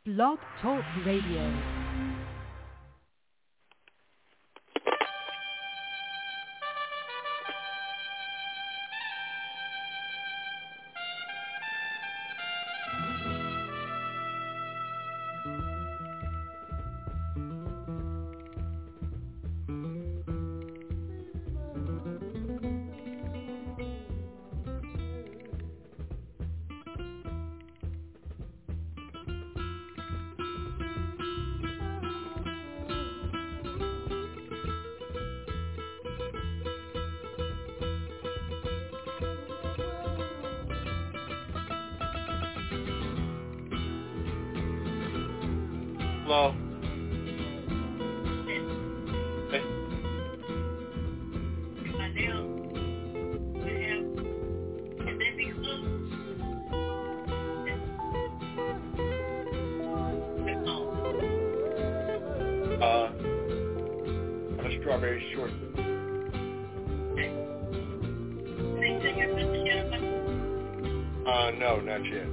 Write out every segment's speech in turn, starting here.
Blog Talk Radio. Hello. A strawberry shortcake. No, not yet.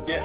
Yes.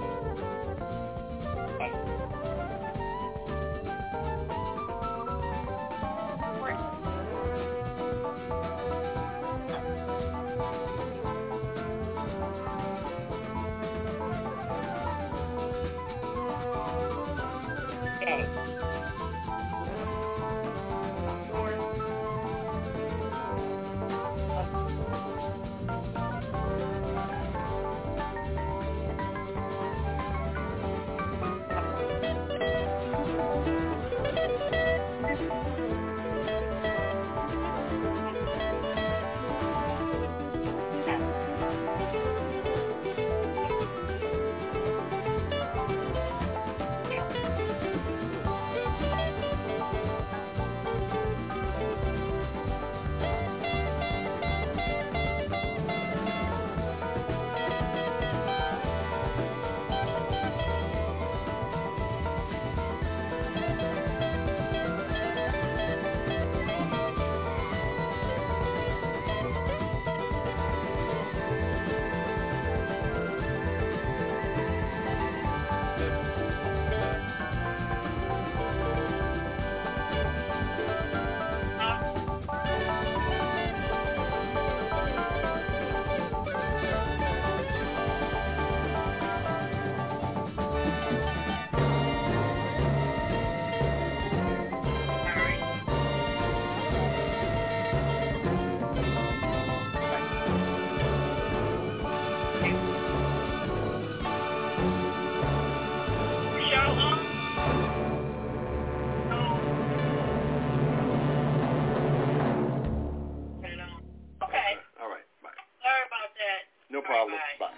No problem. Bye.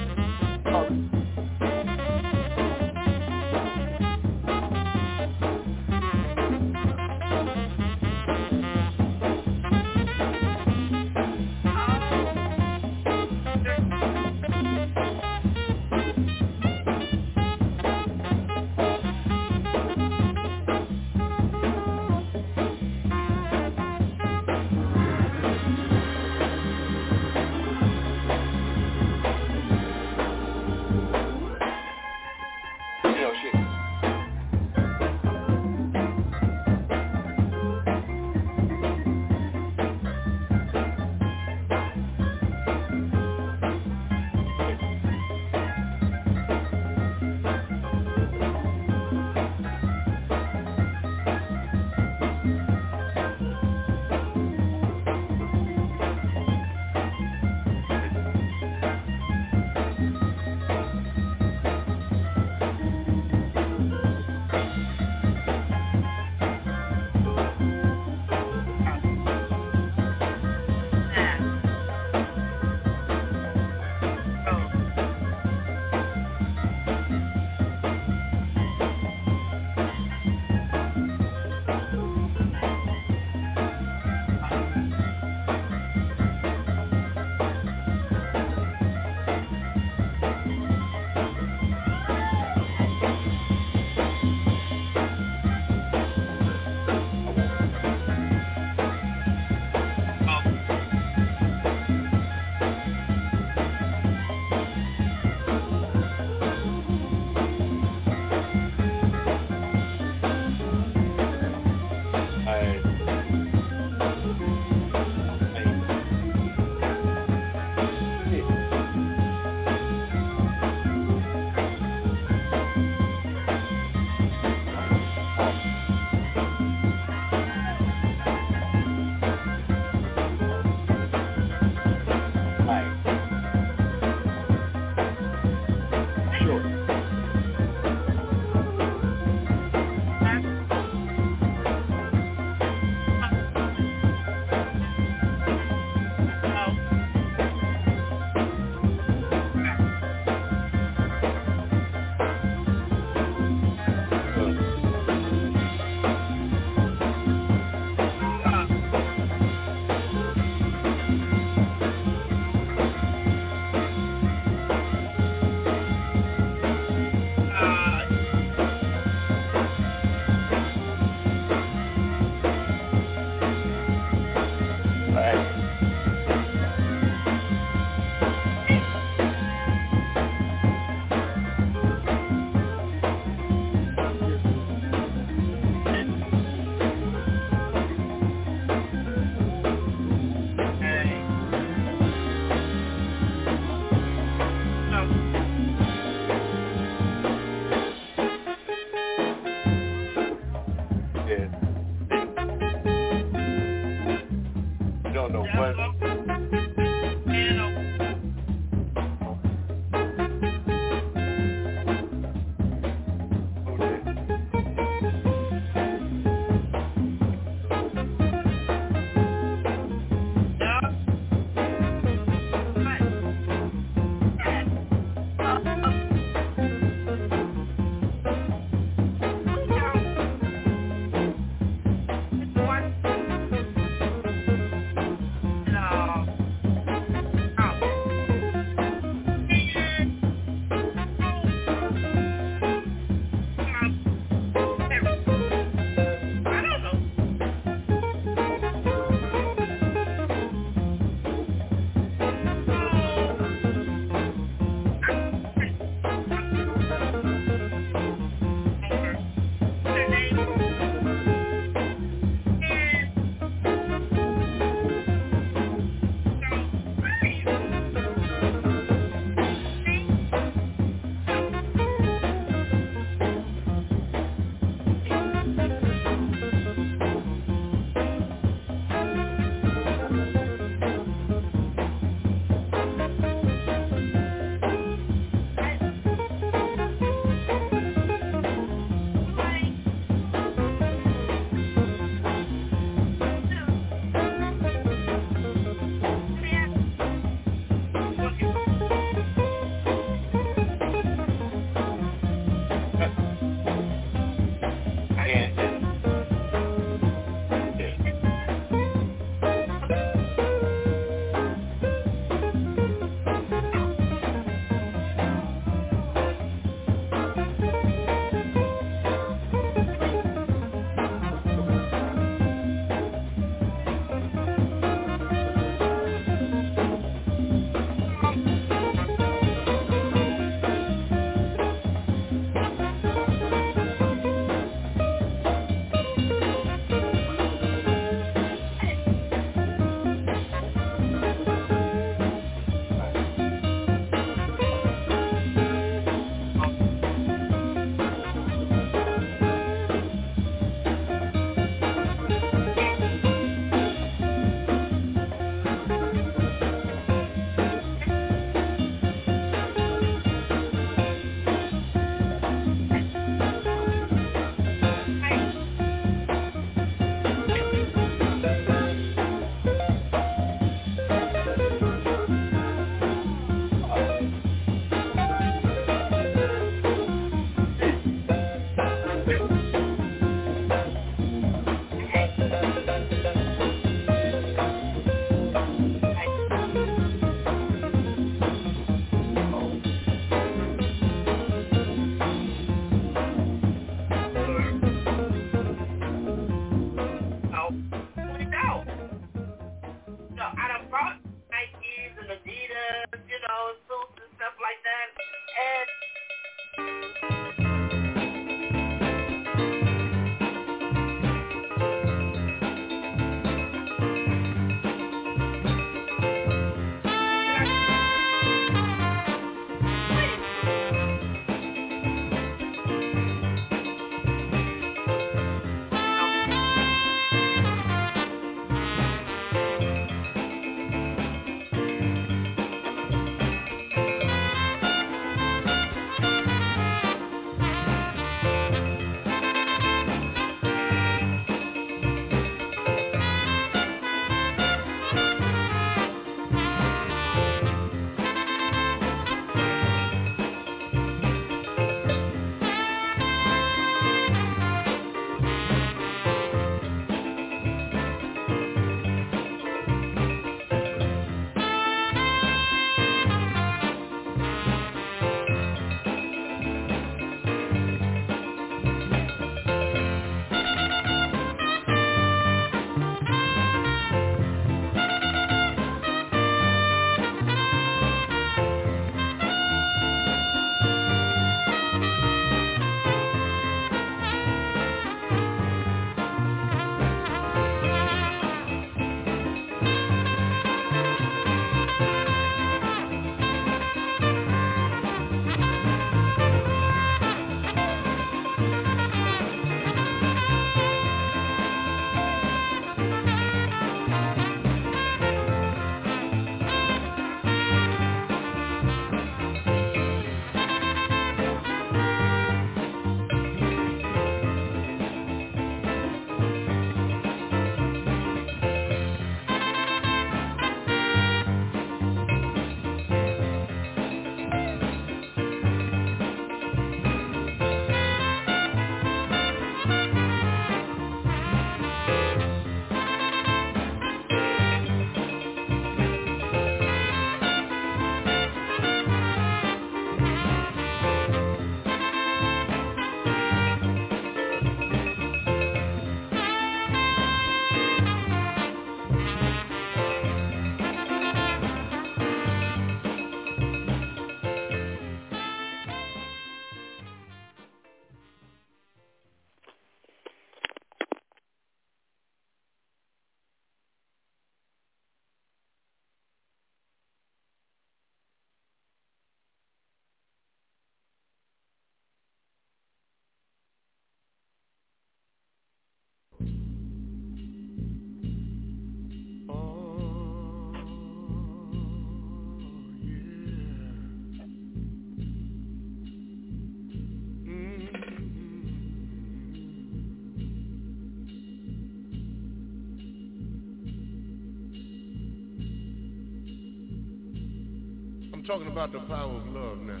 talking about the power of love now.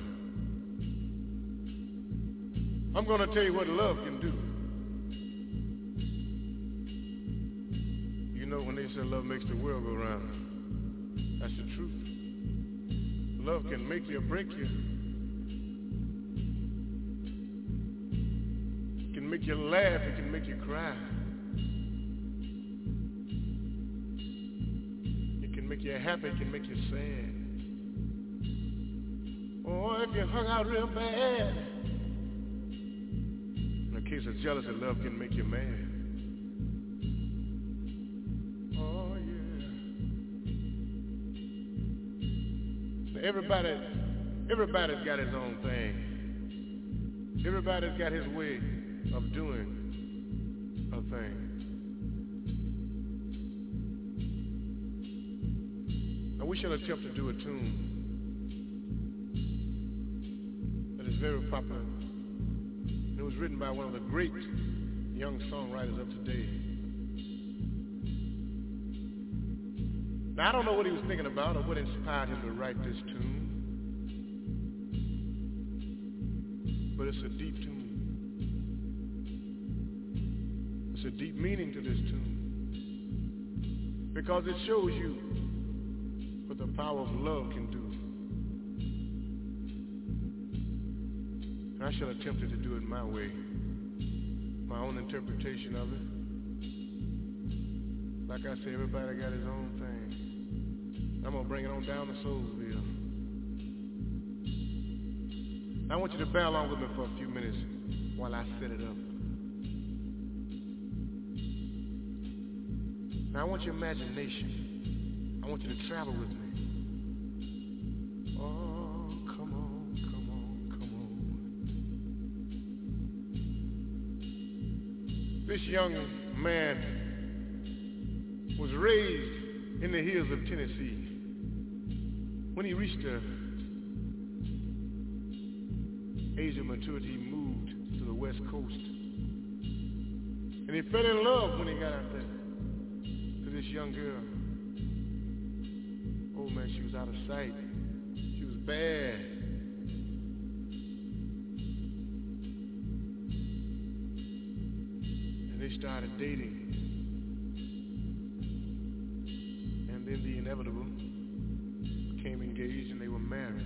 I'm going to tell you what love can do. You know, when they say love makes the world go round, that's the truth. Love can make you or break you. It can make you laugh. It can make you cry. It can make you happy. It can make you sad. Or if you're hung out real bad, in a case of jealousy, love can make you mad. Oh, yeah. Everybody's got his own thing. Everybody's got his way of doing a thing. Now we shall attempt to do a tune that is very popular. It was written by one of the great young songwriters of today. Now I don't know what he was thinking about or what inspired him to write this tune. But it's a deep tune. It's a deep meaning to this tune. Because it shows you what the power of love can do. And I shall attempt to do it my way. My own interpretation of it. Like I say, everybody got his own thing. I'm going to bring it on down to Soulsville. I want you to bear along with me for a few minutes while I set it up. Now I want your imagination. I want you to travel with me. Oh, come on, come on, come on. This young man was raised in the hills of Tennessee. When he reached the age of maturity, he moved to the West Coast. And he fell in love when he got out there to this young girl. Oh man, she was out of sight. She was bad. And they started dating. And then the inevitable, became engaged and they were married.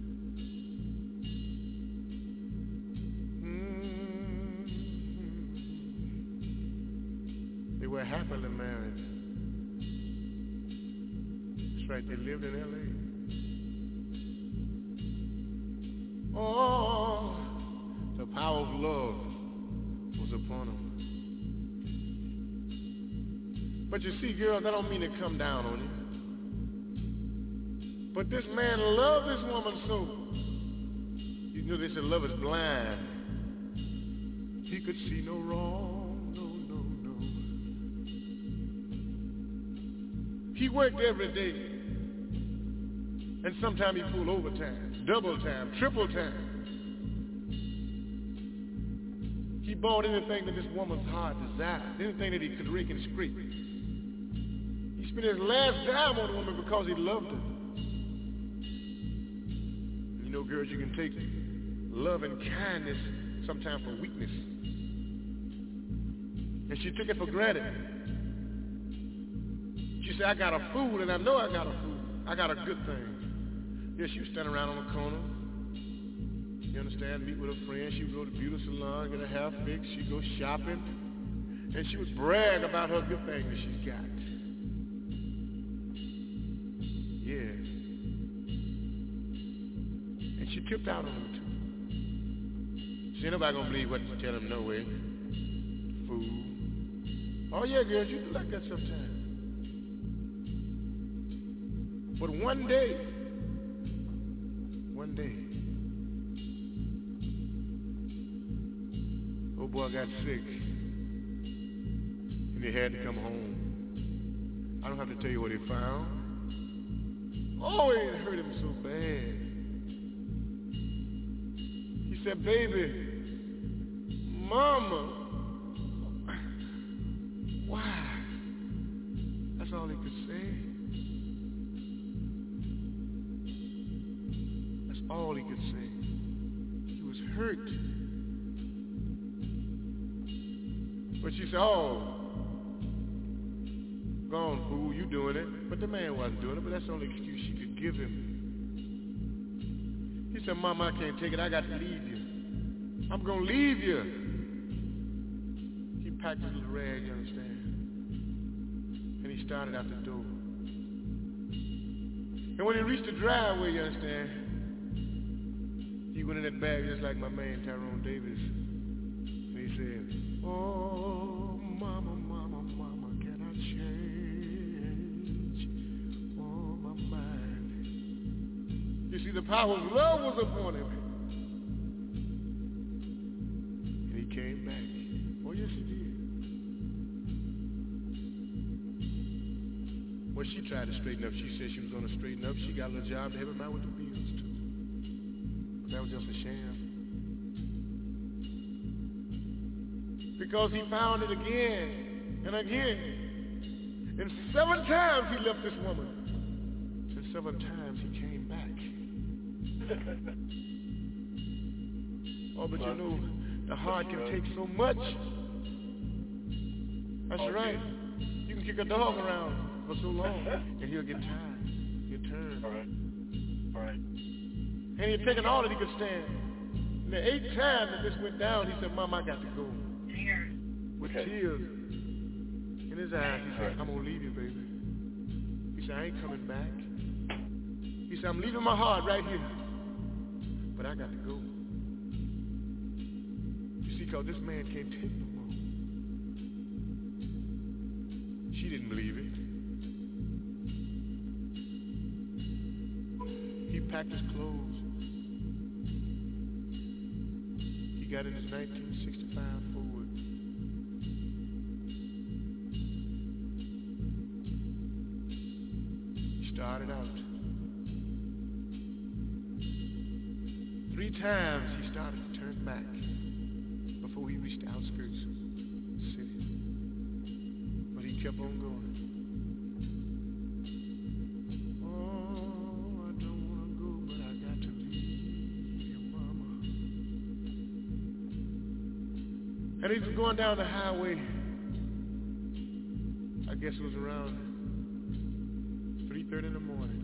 They were happily married. That's right, they lived in L.A. Oh, the power of love was upon them. But you see, girls, I don't mean to come down on you. But this man loved this woman so, you know they said love is blind. He could see no wrong, no, no, no. He worked every day. And sometimes he pulled overtime, double time, triple time. He bought anything that this woman's heart desired, anything that he could rake and scrape. He spent his last dime on the woman because he loved her. You know, girls, you can take love and kindness sometimes for weakness. And she took it for granted. She said, I got a fool, and I know I got a fool. I got a good thing. Yeah, she was standing around on the corner. You understand? Meet with a friend. She would go to the beauty salon, get her hair fixed. She'd go shopping. And she would brag about her good thing that she's got. Yeah. And she tipped out on him, too. She ain't nobody gonna believe what you tell him no way. Fool. Oh, yeah, girls, you do like that sometimes. But one day, old boy got sick, and he had to come home. I don't have to tell you what he found. Oh, it hurt him so bad. He said, baby, mama, why? That's all he could say. all he could say. He was hurt. But she said, oh, gone, fool, you doing it. But the man wasn't doing it, but that's the only excuse she could give him. He said, Mama, I can't take it. I got to leave you. I'm going to leave you. He packed his little rag, you understand? And he started out the door. And when he reached the driveway, you understand, he went in that bag just like my man Tyrone Davis. And he said, oh, mama, mama, mama, can I change? Oh, my mind. You see, the power of love was upon him. And he came back. Oh, yes, he did. Well, she tried to straighten up. She said she was going to straighten up. She got a job to help him out with the bills, too. But that was just a sham. Because he found it again and again. And 7 times he left this woman. And 7 times he came back. Oh, but you know, the heart can take so much. That's right. You can kick a dog around for so long, and he'll get tired. He'll turn. All right. And he'd taken all that he could stand. And the 8th time that this went down, he said, Mom, I got to go. With tears in his eyes, he said, I'm going to leave you, baby. He said, I ain't coming back. He said, I'm leaving my heart right here. But I got to go. You see, because this man can't take no more. She didn't believe it. He packed his clothes. He got in his 1965 Ford. He started out. 3 times he started to turn back before he reached the outskirts of the city. But he kept on going. Oh, I don't want to go, but I got to leave your mama. And he was going down the highway. I guess it was around 3:30 in the morning.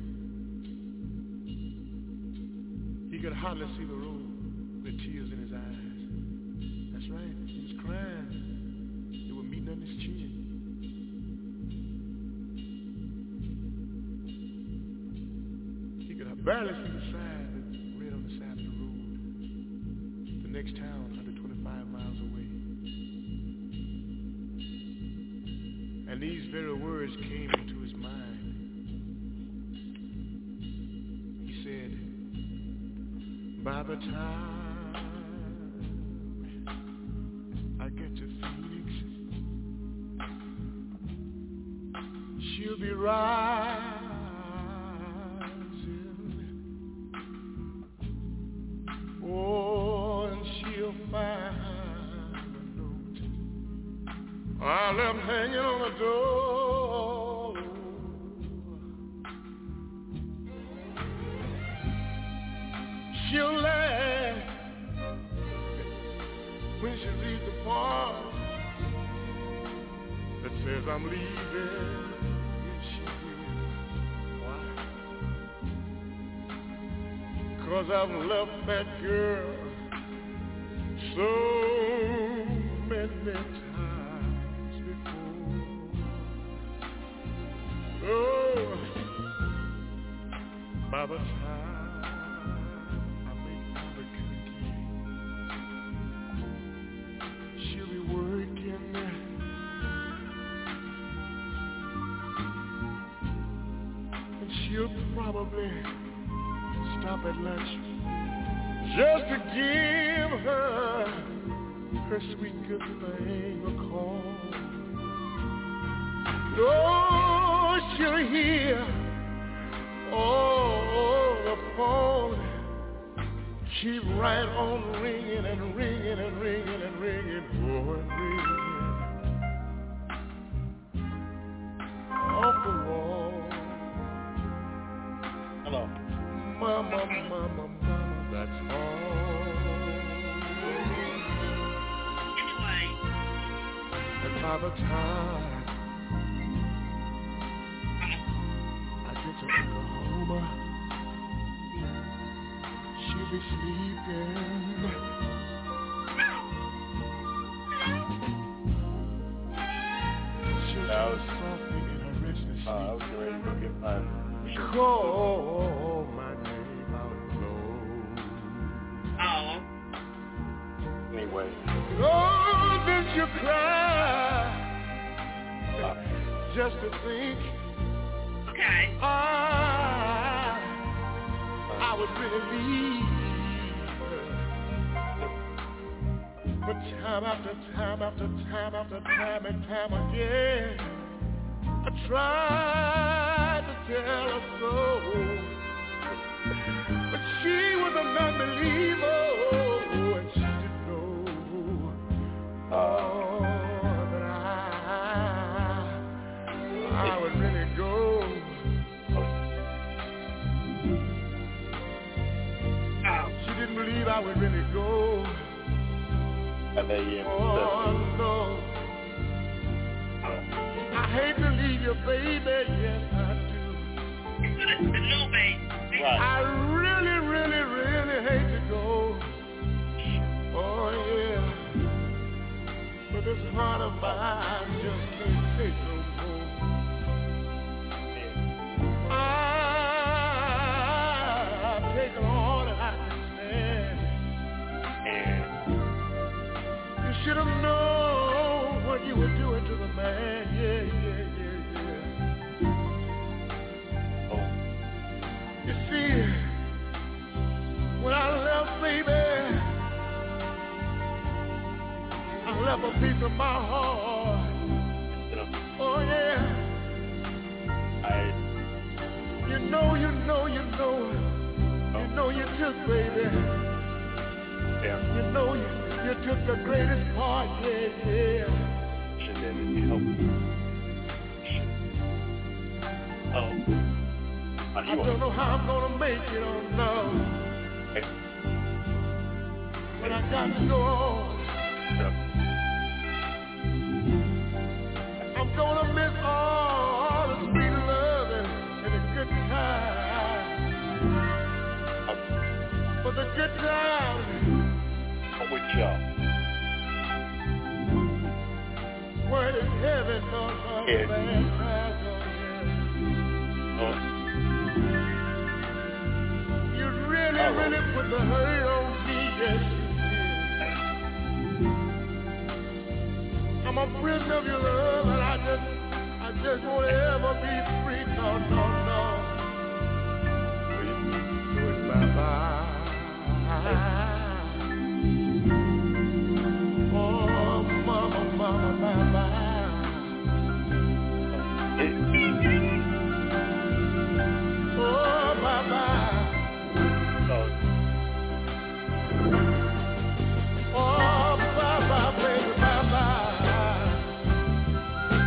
He could hardly see the road with tears in his eyes. That's right, he was crying. They were meeting on his chin. He could barely see the sign that read on the side of the road. The next town, 125 miles away. And these very words came into his mind. He said, by the time I get to Phoenix, she'll be rising. Oh, and she'll find a note I left hanging on the door. She'll laugh when she reads the part that says I'm leaving. Yes, she will. Why? 'Cause I've left that girl so many times before. Oh, by the time probably stop at lunch just to give her sweet good thing a call. Oh, she'll hear the phone keep right on ringing and ringing and ringing and ringing, oh, and ringing off the wall. Hello. Mama, mama, mama. by the time I get to Oklahoma, she'll be sleeping. She'll sleep softly in her restless sleep. I was ready to go get mine. Call my name out low. Anyway. Oh, did you cry? Just to think. Okay. I would really leave. But time after time after time after time and time again, I tried to tell her so. But she was a non-believer, and she didn't know that I would really go. She didn't believe I would really go. And then you no. I hate to leave you, baby, yes I do. No, baby. Right. I really, really, really hate to go. Oh yeah. But this heart of mine just can't take no more. I've taken all that I can stand. You should have known what you were doing to the man. Yeah. You see, when I left, baby, I left a piece of my heart. Oh yeah. You know you took, baby. Yeah. You know you took the greatest part, yeah. Should have help. I don't know how I'm gonna make it on now. But I got to go on. I'm gonna miss all the sweet loving and the good times. For the good times. I'm with y'all. Word is heaven, no bad times, You really put the hurt on me, yes you did. I'm a prisoner of your love, and I just won't ever be free, no. So it's bye-bye. Oh, mama, bye-bye. Oh, bye-bye. Oh, bye-bye, baby, bye-bye.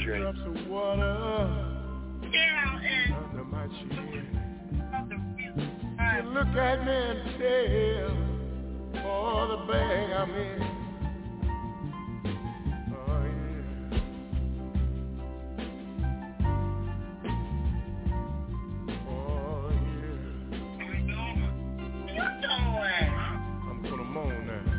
you ain't. drops of water Cheryl under my chin. and You look at me and tell all the bag I'm in. Oh yeah. Oh yeah. you're doing. I'm gonna moan now.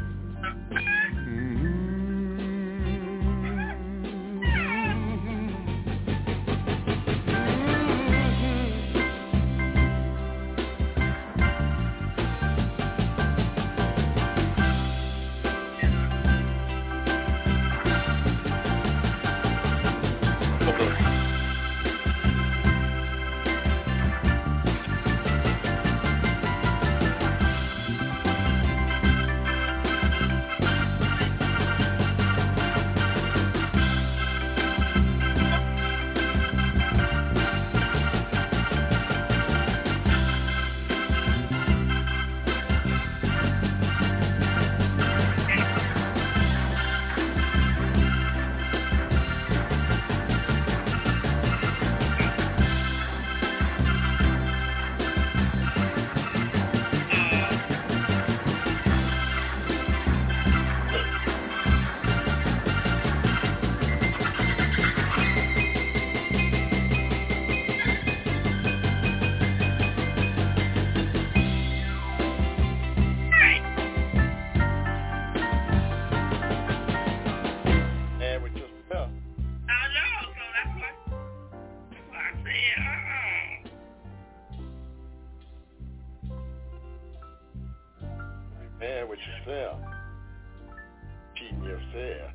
Man with yourself. Cheating yourself.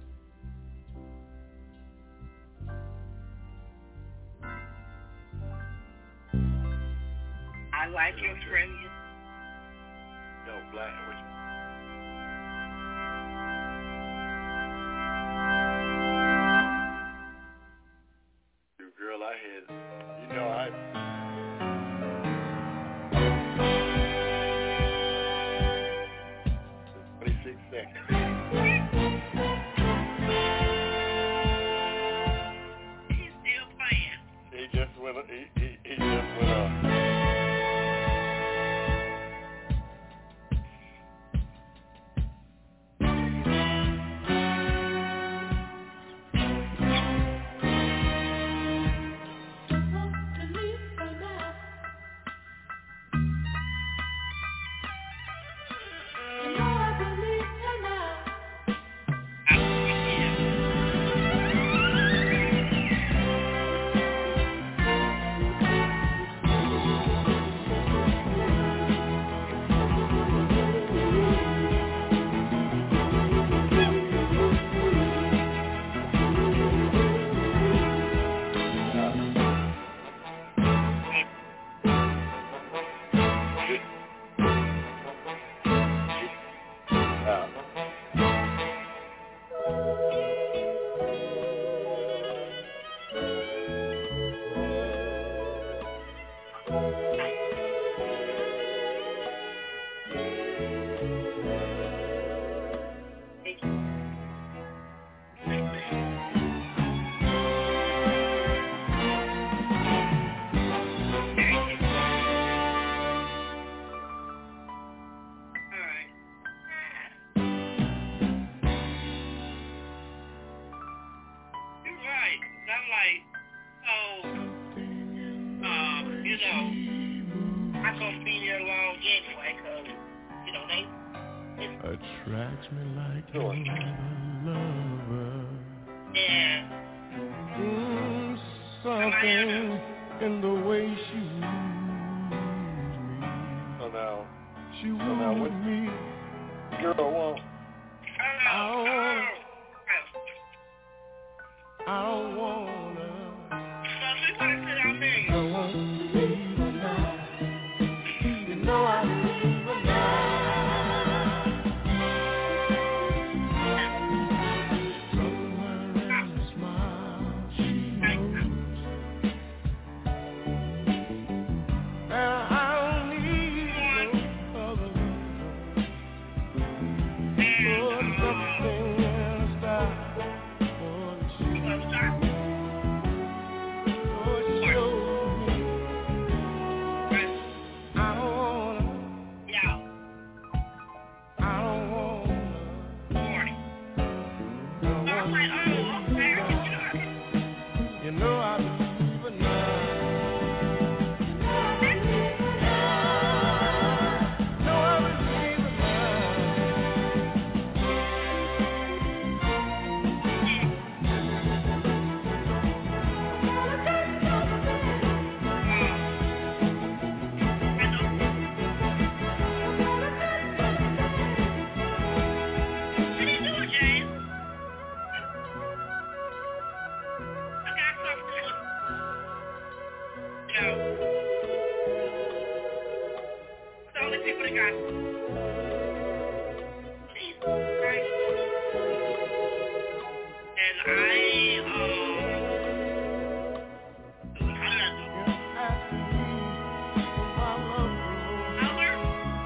I like your friend. No, black with you. Girl, I had, you know, I 26 seconds. He's still playing. He just went up. Attracts me like no other lover. Yeah. Something in the way she woos me. So now, She woos me. girl won't. I don't wanna. I want to leave her now. You know I leave her now. Something only people that got these, right? And how did I do? Albert?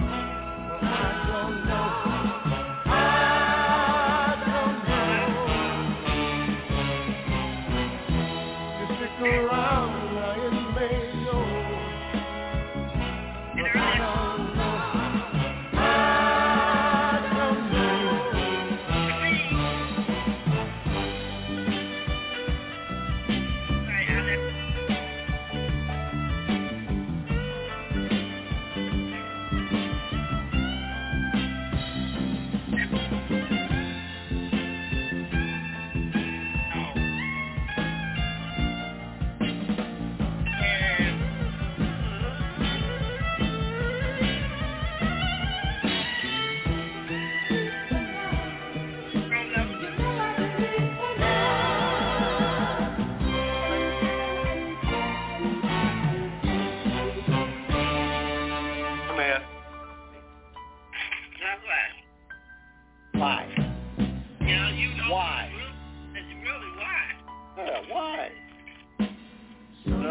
Why? Yeah, you know. Why? It's really why. Yeah, why? No,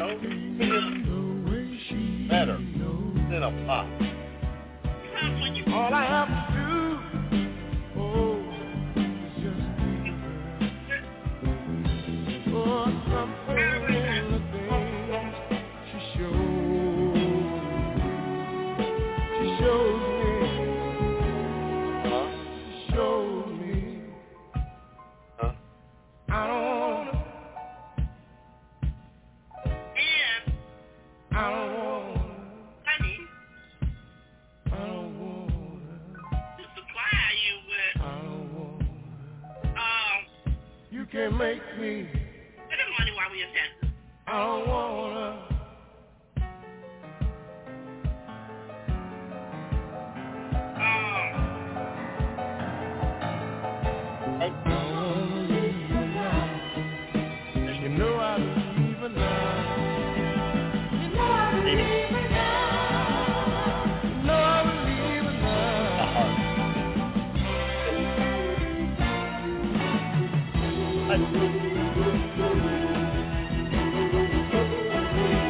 better than a pop. Because when you All I have to do, is for some of the things she shows me. She shows me. I don't wanna. and I don't wanna. honey I don't wanna. to supply you with I don't wanna. You can't make me. spend the money while we attend. I don't wanna. I wanna leave you now. You know I'll leave her now. You know I'll leave her now. You know I'll leave her now.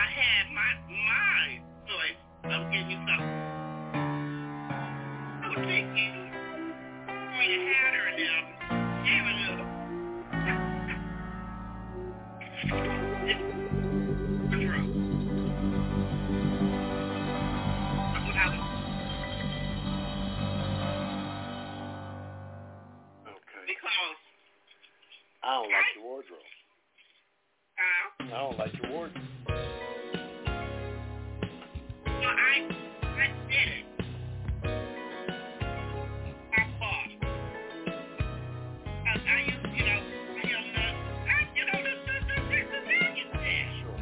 I had my choice of getting you something, I would take you through your hatter and them, Avenue. What's wrong? That's what I would. Okay. Because I don't like your wardrobe. I don't like your wardrobe. well, I did it. I bought. I used, you know, this value there. Sure.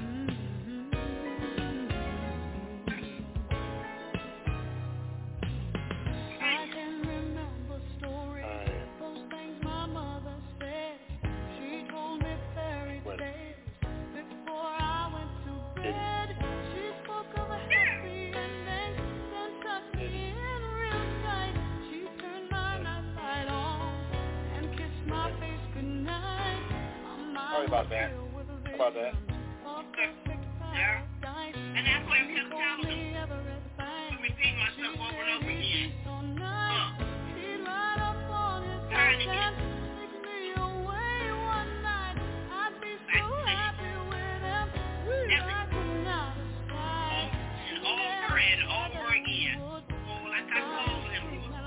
I can remember stories, those things my mother said. She told me fairy tales before I went to bed. She spoke of a happy ending, then tucked me in real tight. She turned my nightlight on and kissed my face goodnight. Sorry about that. How about that? Yeah. And that's why I kept telling them. I repeat myself over and over again. Tiny. Over and over again. Well, like I told him, he was just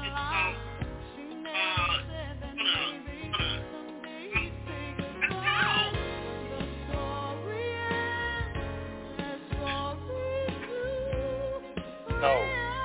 No.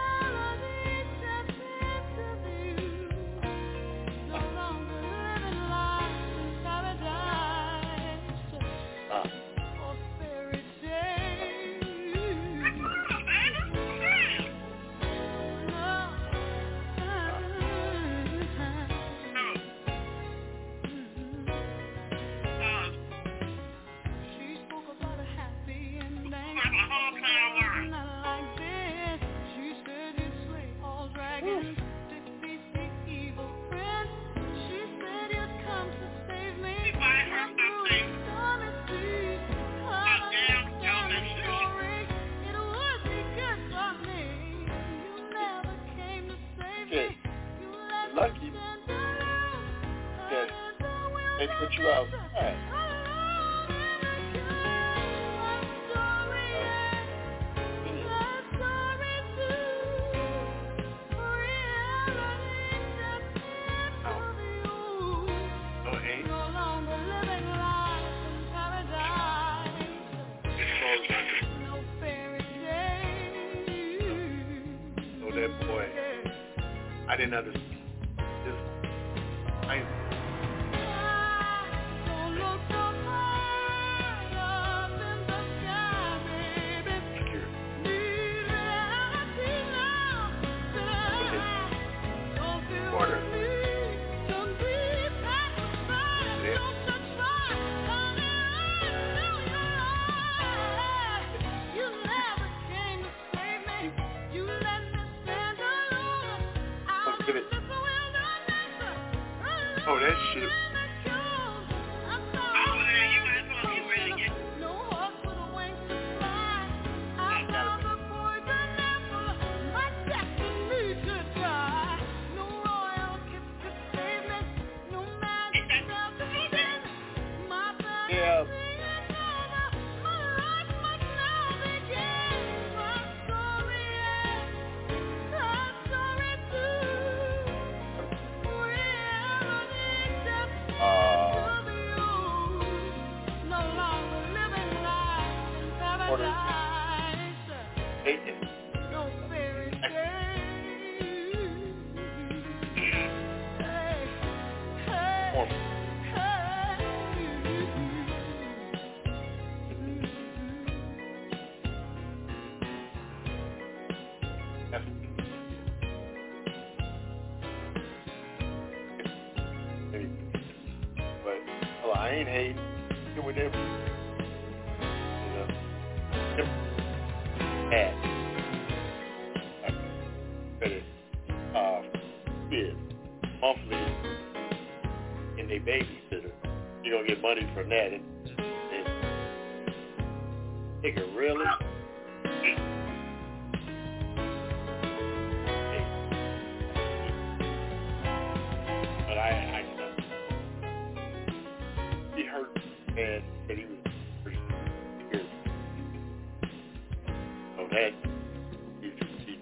Lucky that they put you outside. So that boy, I didn't understand. Oh, that shit. I ain't hating. Get with them. Monthly in their babysitter. You're going to get money from that. Nigga, really? But I he hurt bad that he was pretty scared. So that you just see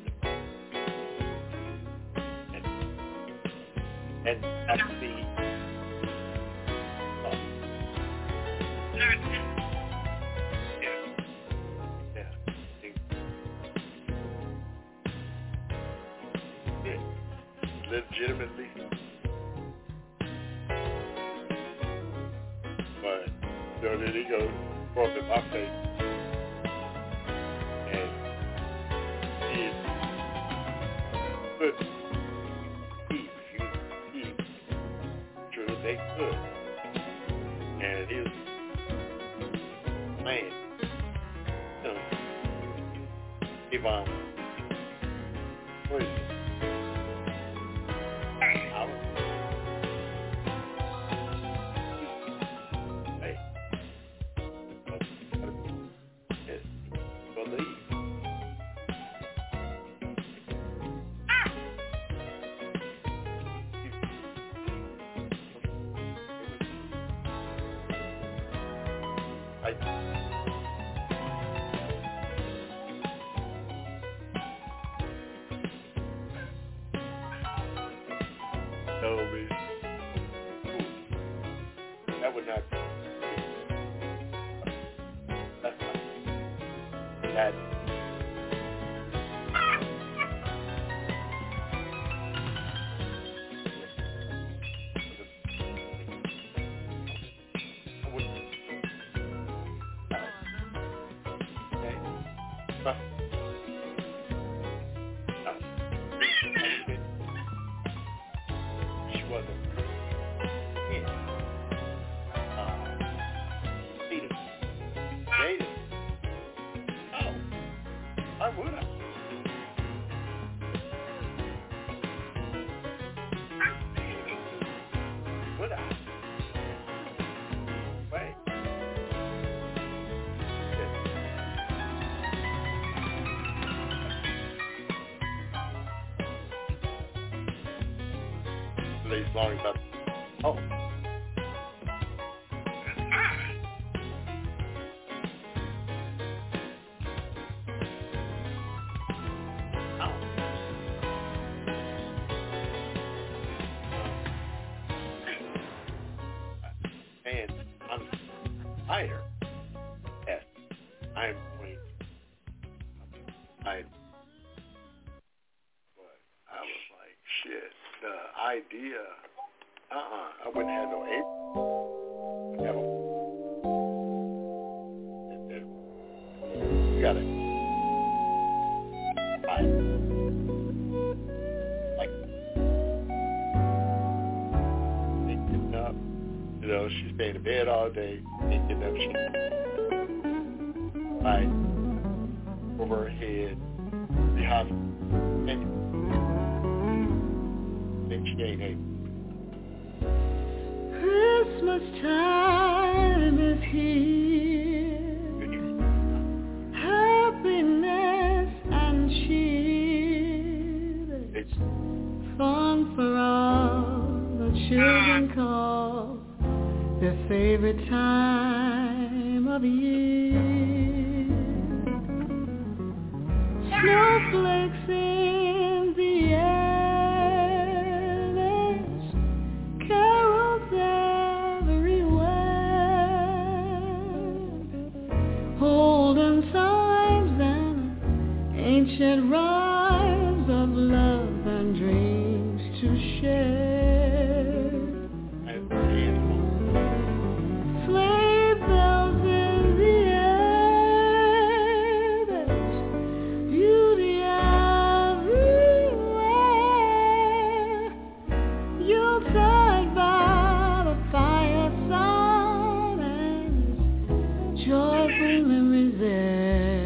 and that's the legitimately, but so then he goes up in my face, and he could sure that they could, and he was man, Yvonne, crazy. That would not be. That's not. That. Long about oh. And I'm higher. Yes, I'm going. But I was like, shit. The idea. I wouldn't have no aim. You got it. Like, ain't getting up. You know, she's staying in bed all day. Ain't getting up. She right over her head. The hospital. And she ain't able. Christmas time is here, happiness and cheer, it's fun for all the children call their favorite time of year. Snowflakes in the air, ancient rhymes of love and dreams to share. Sleigh bells in the air, there's beauty everywhere. Yuletide by the fireside and joyful memories there.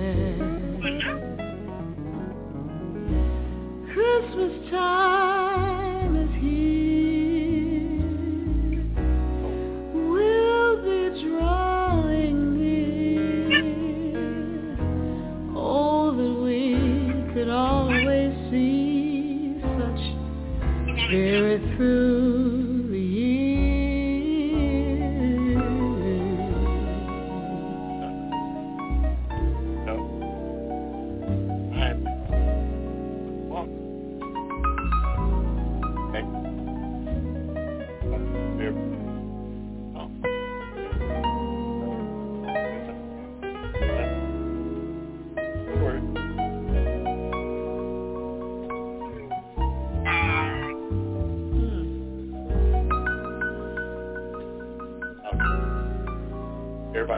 Christmas time is here. We'll be drawing near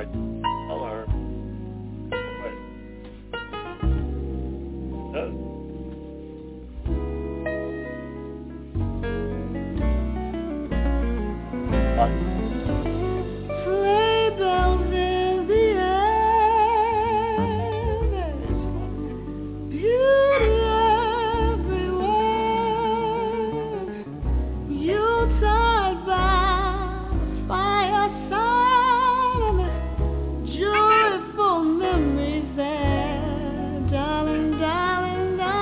right. I'll learn. Wait. Sleigh bells in the air, there's beauty everywhere. Yuletide by the fireside, and joyful memories there, darling, darling, darling.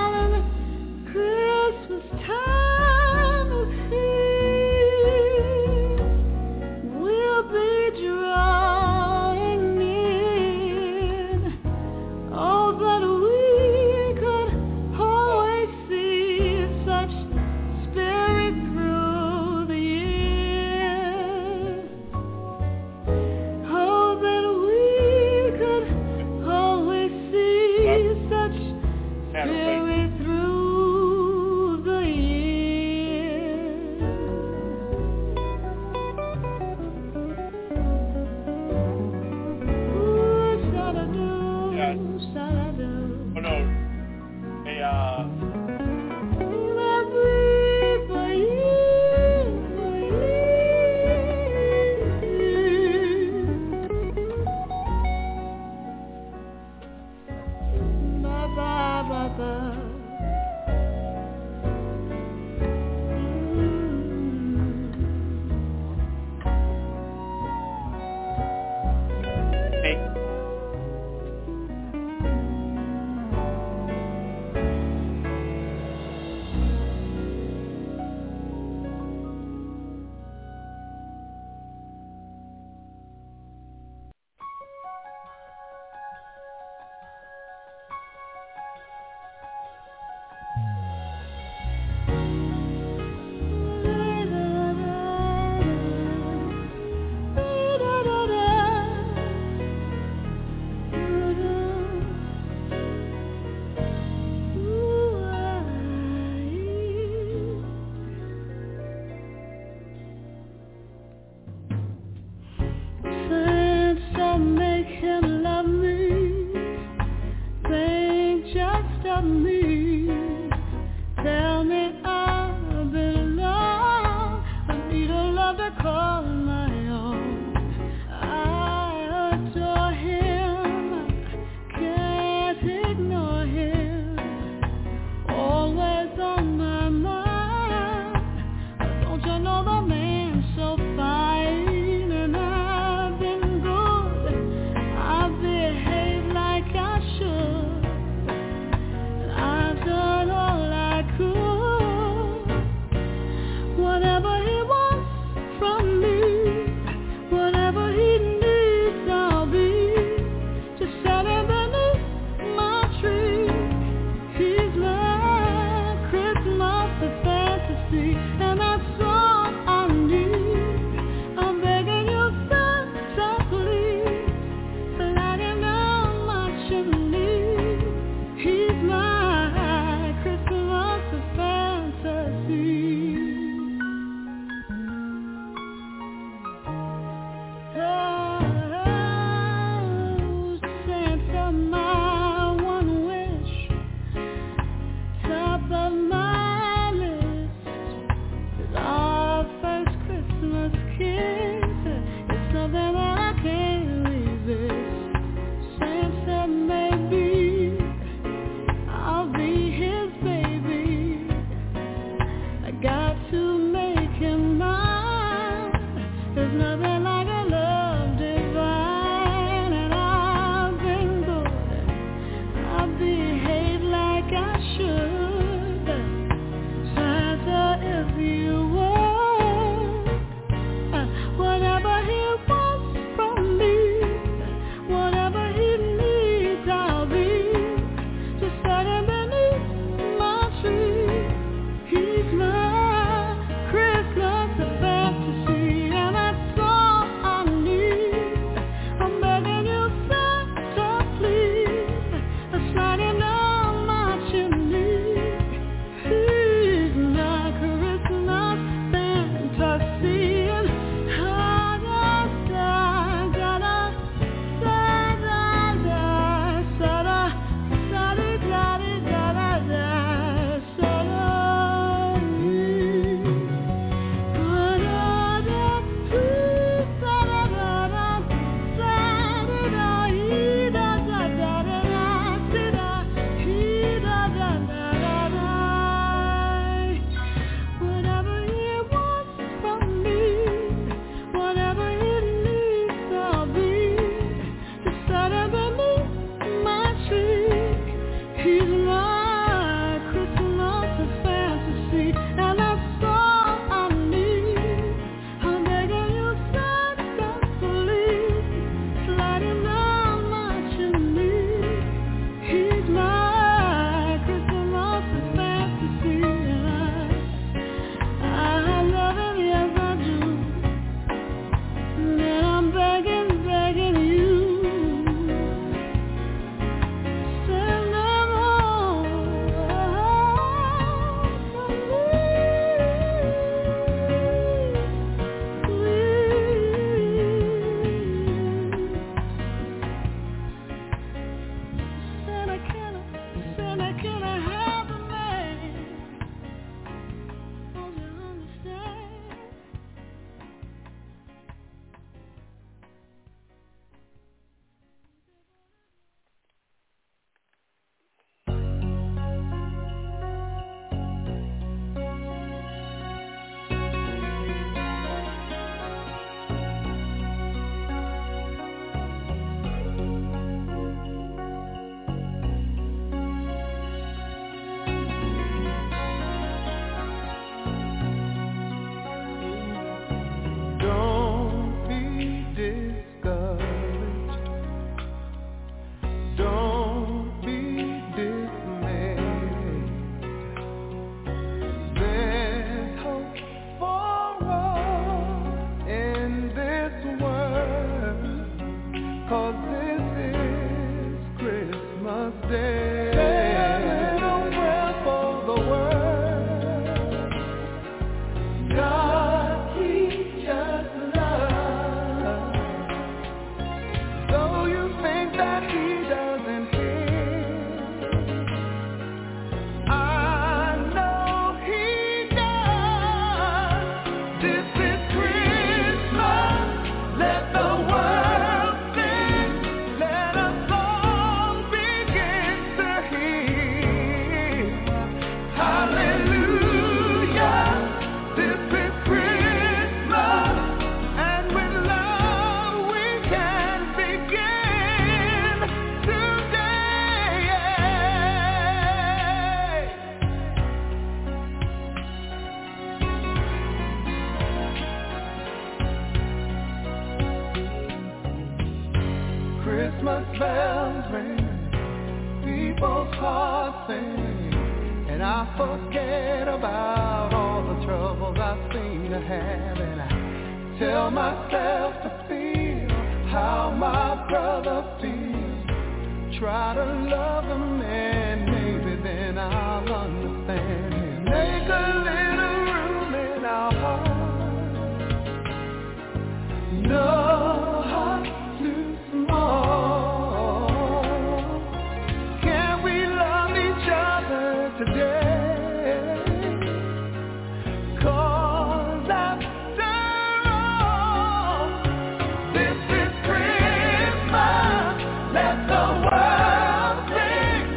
Let the world sing.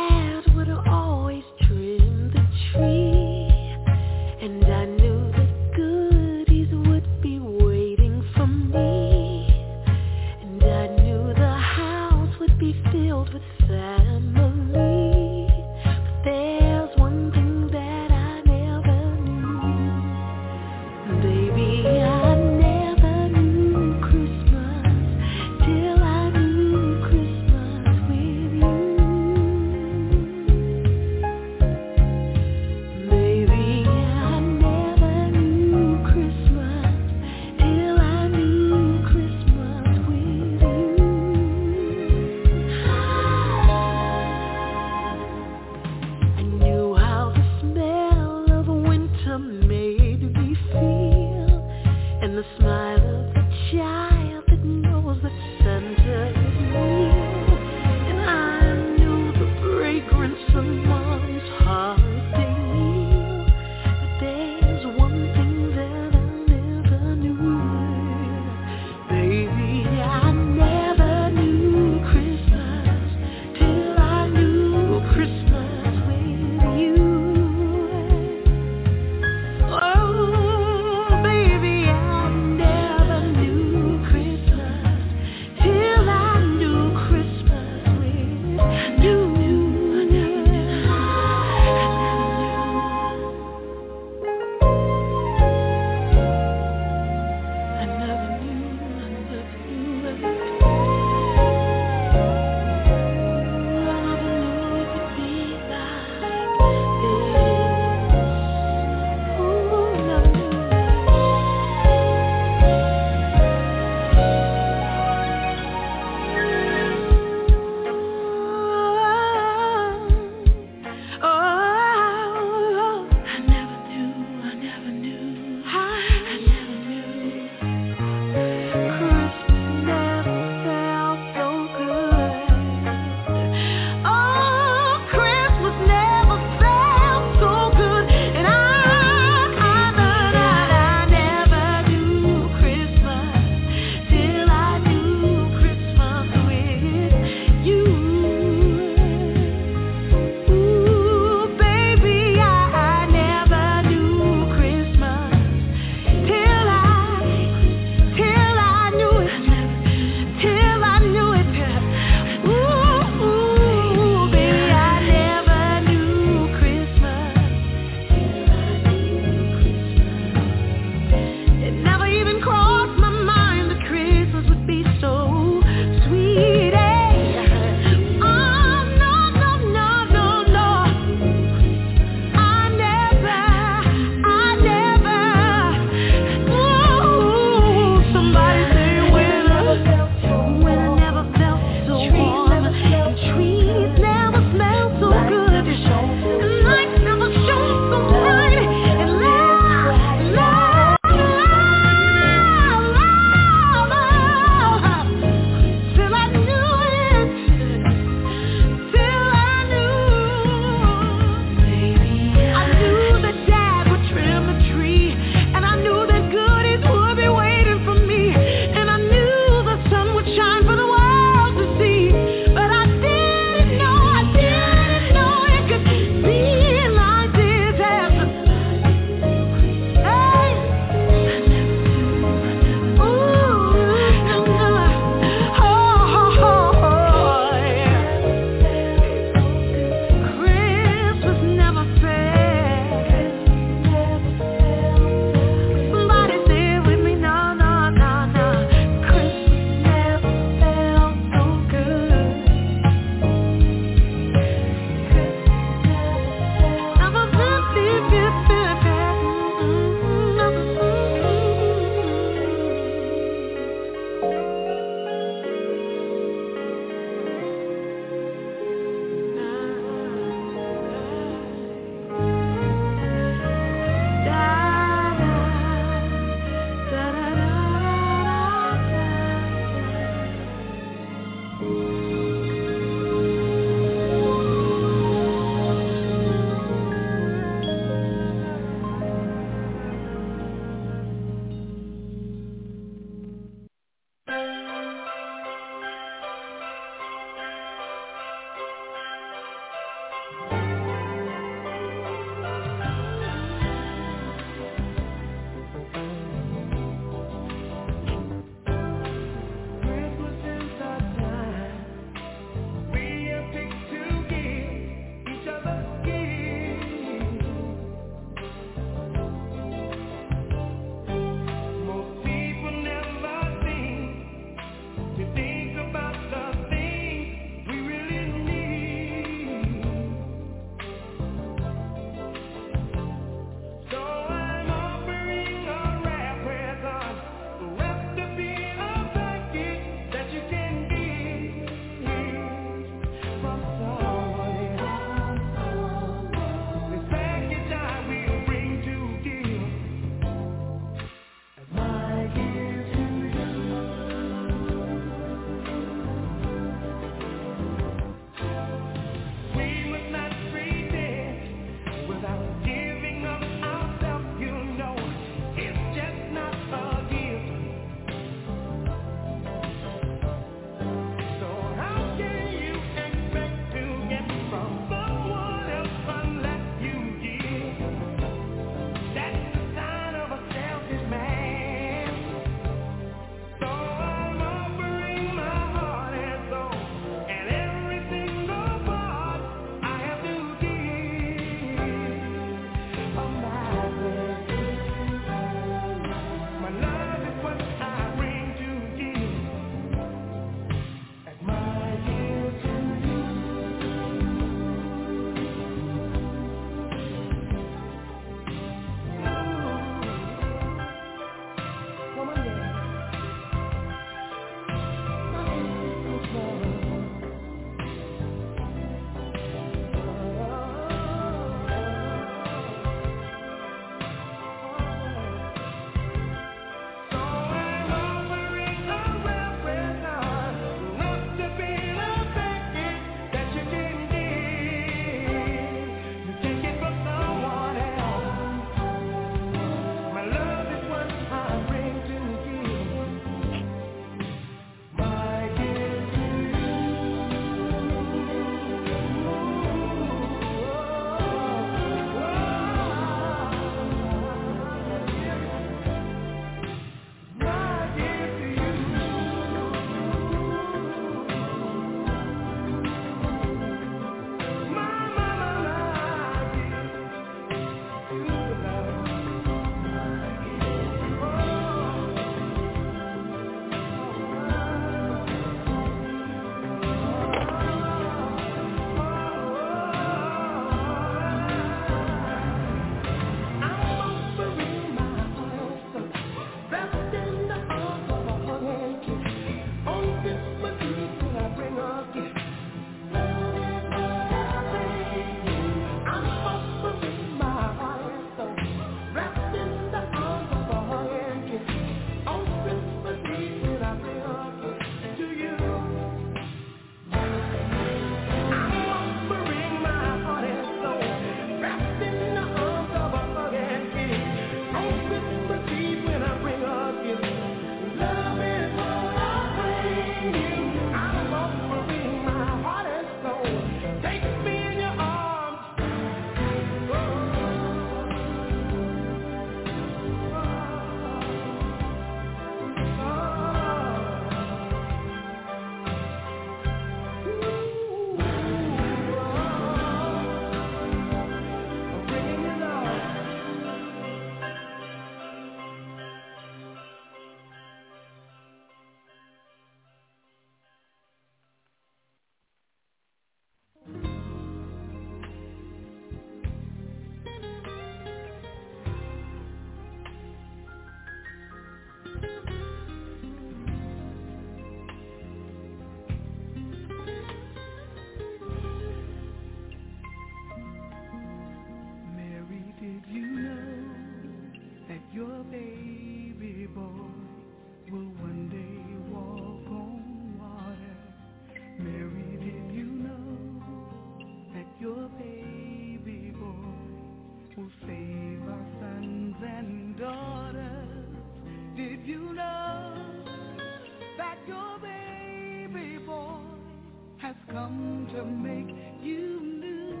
to make you new.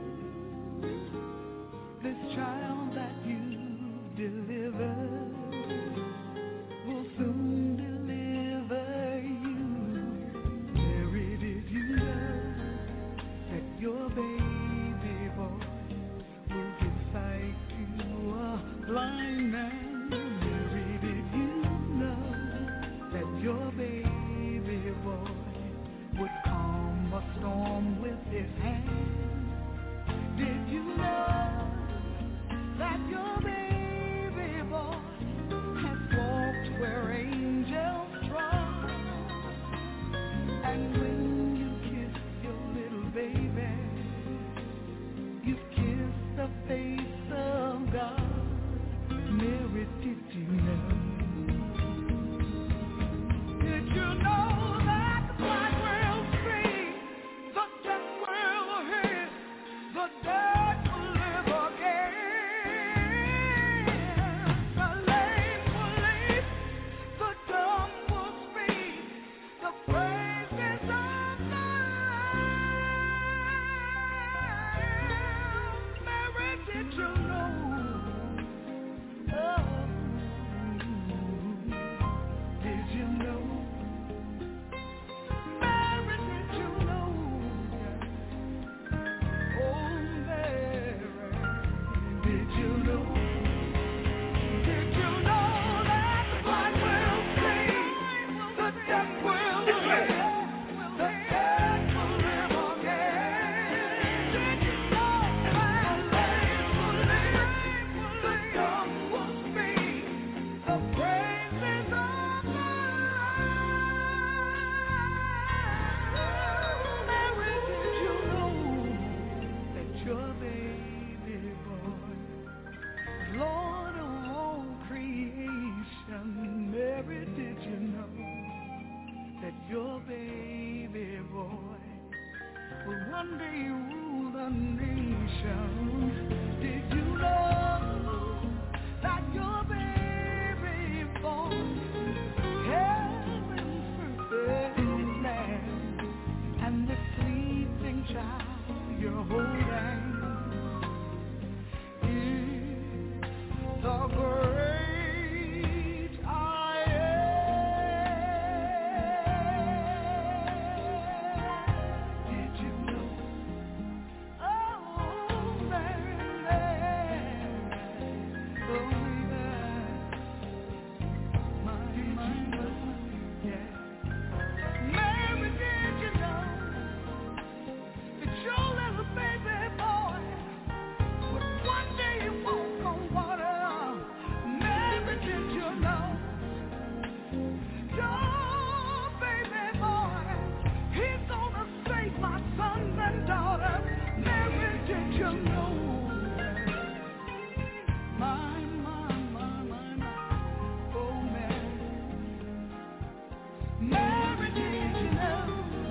This child that you delivered will soon deliver you. Mary, did you know that your baby boy will give sight to a blind man? Mary, did you know that your baby boy would calm a storm with his hand? Did you know that your baby boy has walked where angels trod? And when you kiss your little baby, you've kissed the face of God. Mary, did you know? Did you know that the blind will see, the deaf will hear, the dead will live again, the lame will leap, the dumb will speak, the praises of the Lamb? Mary, did you know? Oh, did you know? Mary, did you know? Oh, Mary, did you know? Did you know that the blind will see, the deaf will hear, the dead will live again? Did you know that the lame will live, the dumb will speak, the praises of the Mary, did you know that your baby boy, Lord of all creation? Mary, did you know that your baby boy will one day rule the nations? Did you know that your baby boy, heaven's perfect land, and the sleeping child you're holding is the great I am? Did you know? Oh, Mary, oh, yeah. Mary, did you know that your little baby boy would one day walk on water? Mary, did you know your baby boy, he's gonna save my sons and daughters? Mary, did you know? My, oh Mary, Mary, did you know?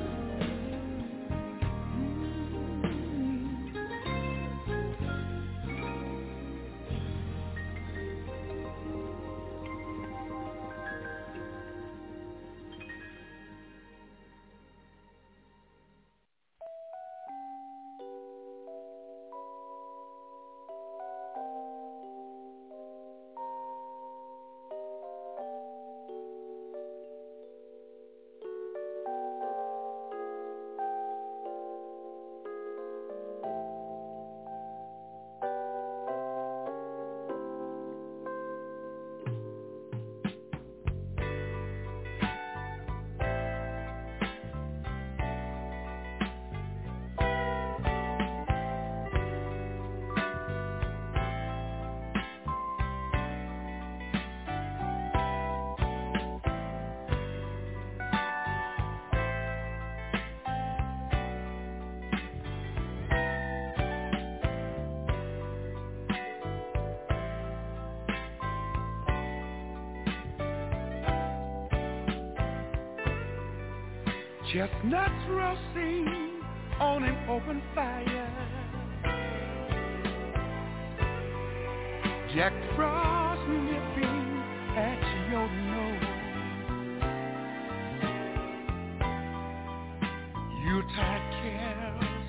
Chestnuts roasting on an open fire, Jack Frost nipping at your nose, Yuletide carols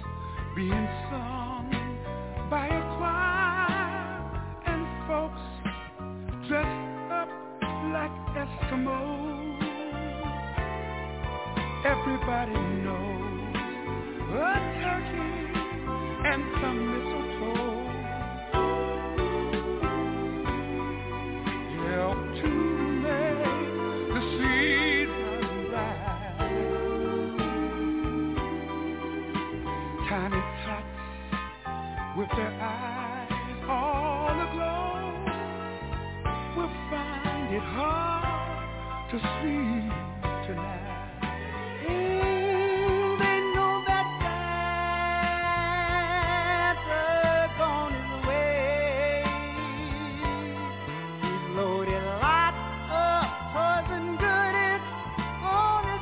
like Eskimos. Everybody knows a turkey and some mistletoe. Help to make the season bright. Tiny tots with their eyes all aglow will find it hard to sleep tonight. They know that Santa's on his way. He's loaded lots of toys and goodies on his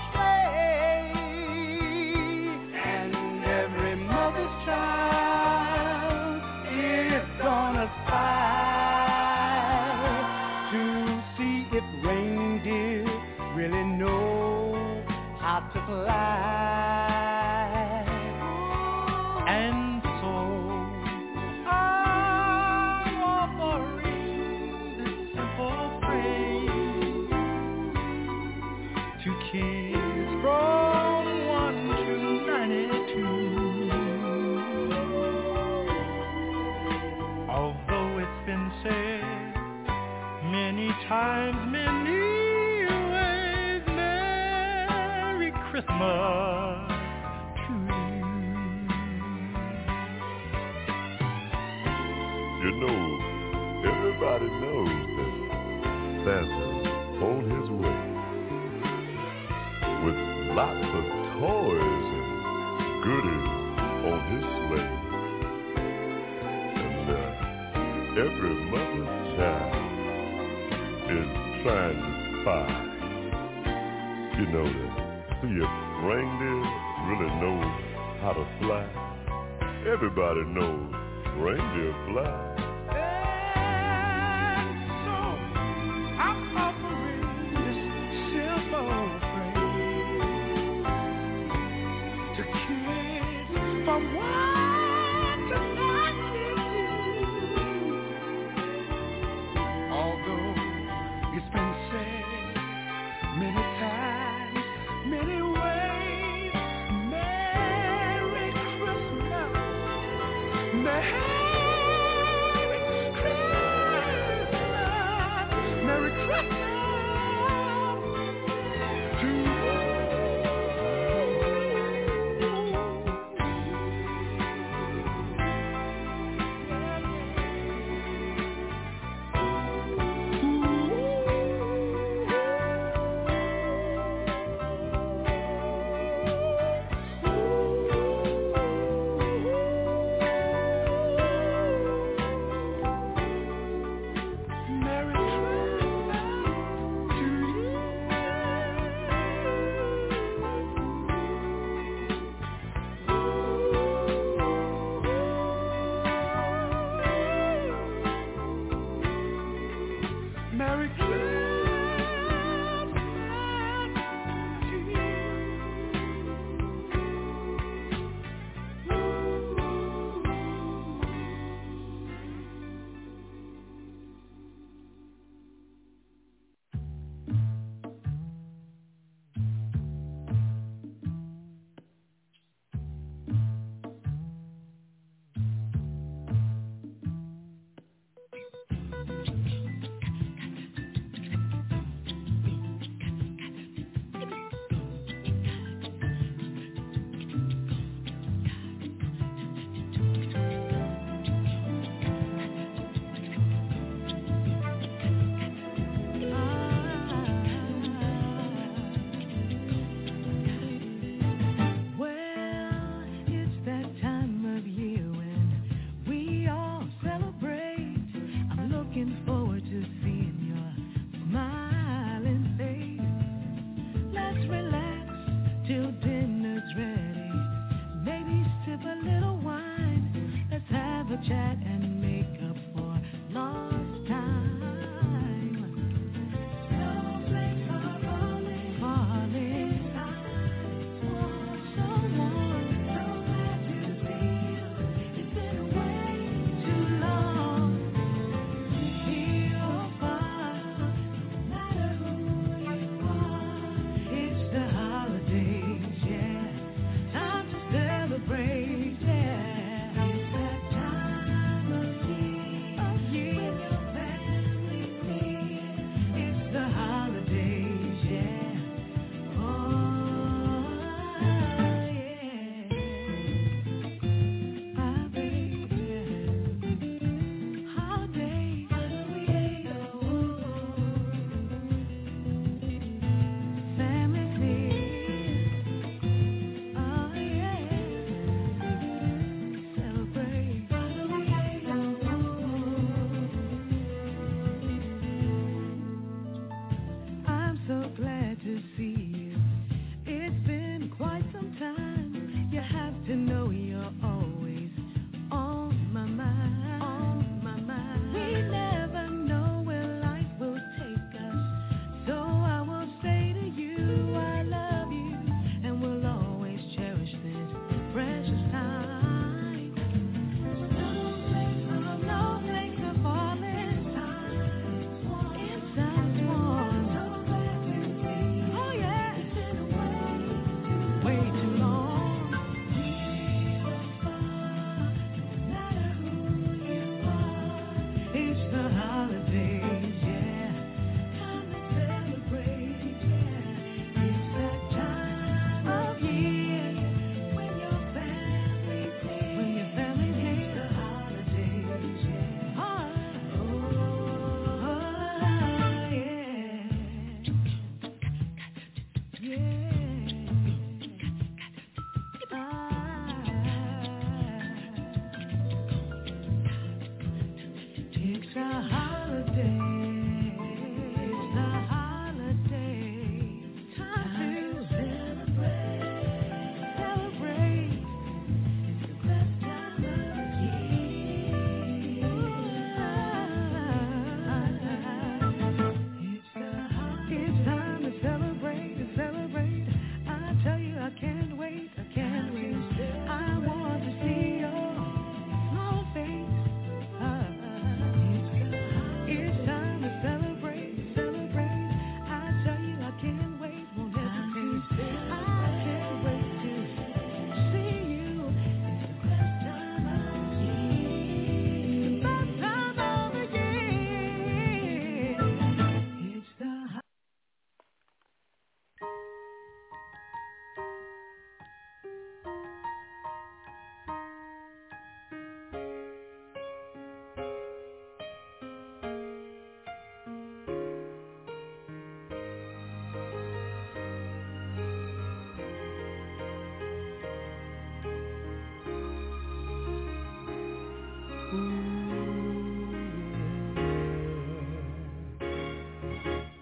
sleigh. And every mother's child is gonna spy to see if reindeer really know how to fly. And so I'm offering this simple phrase to kids from 1 to 92. Although it's been said many times, many ways, Merry Christmas to you. You know, everybody knows that Santa's on his way with lots of toys and goodies on his sleigh. And every mother's child is trying to spy, you know, to see if reindeer really know how to fly. Everybody knows reindeer fly. And so I'm offering this simple phrase to kids from 1 to 92. Although it's been said many times, many ways, Merry Christmas, Merry Christmas, Merry Christmas to you. Merry Christmas to you. Merry Christmas to you.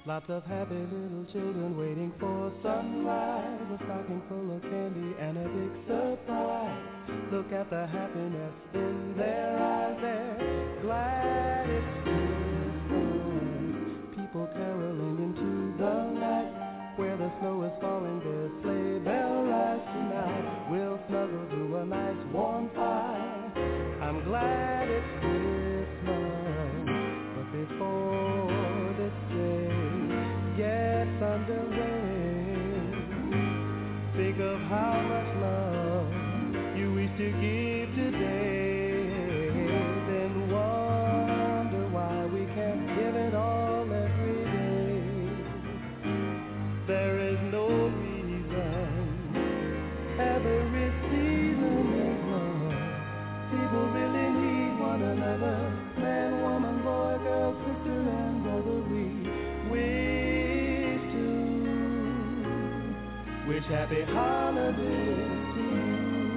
Lots of happy little children waiting for sunrise, a stocking full of candy and a big surprise. Look at the happiness in their eyes, they're glad it's Christmas. People caroling into the night, where the snow is falling, their sleigh bell rides tonight. We'll snuggle to a nice warm fire. I'm glad it's Christmas, but before this day gets underway, think of how much love you wish to give today. Then wonder why we can't give it all every day. There is no reason, every season is love. People really need one another, man, woman, boy, girl, sister, and brother. We wish happy holidays to you.